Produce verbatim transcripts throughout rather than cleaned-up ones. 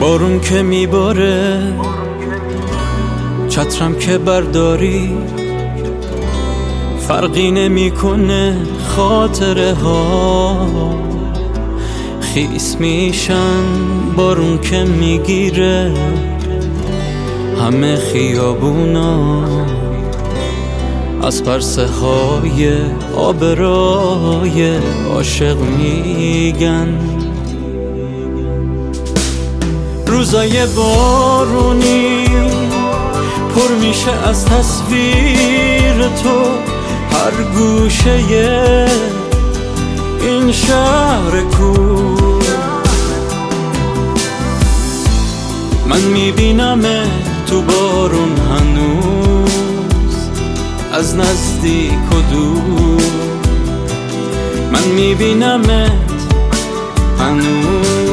بارون که میباره چترم که برداری فرقی نمیکنه، خاطره ها خیس میشن بارون که میگیره همه خیابونا از پرسه های آبرای عاشق میگن. روزای بارونی پر میشه از تصویر تو، هر گوشه این شهر کور من میبینم تو بارون هنوز از نزدیک و دور، من میبینمت هنوز.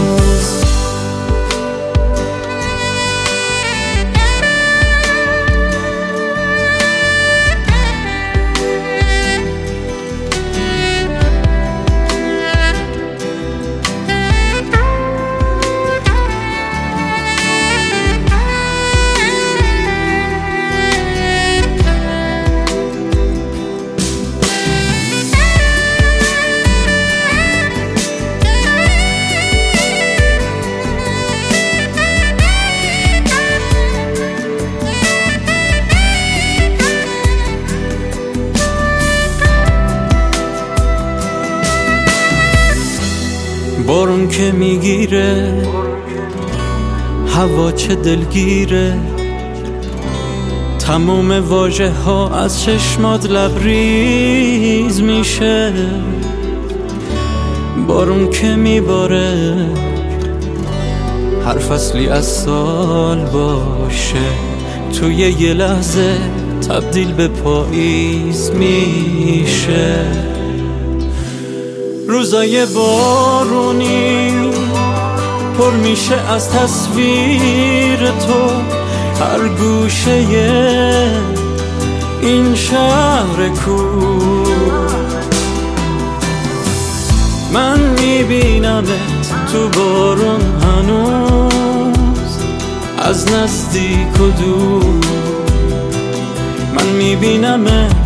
بارون که میگیره هوا چه دلگیره، تمام واژه ها از چشمات لبریز میشه. بارون که میباره هر فصلی از سال باشه توی یه لحظه تبدیل به پاییز میشه. روزای بارونی پر میشه از تصویر تو، هر گوشه این شهر کور من میبینمت تو بارون هنوز از نزدیک و دور، من میبینمت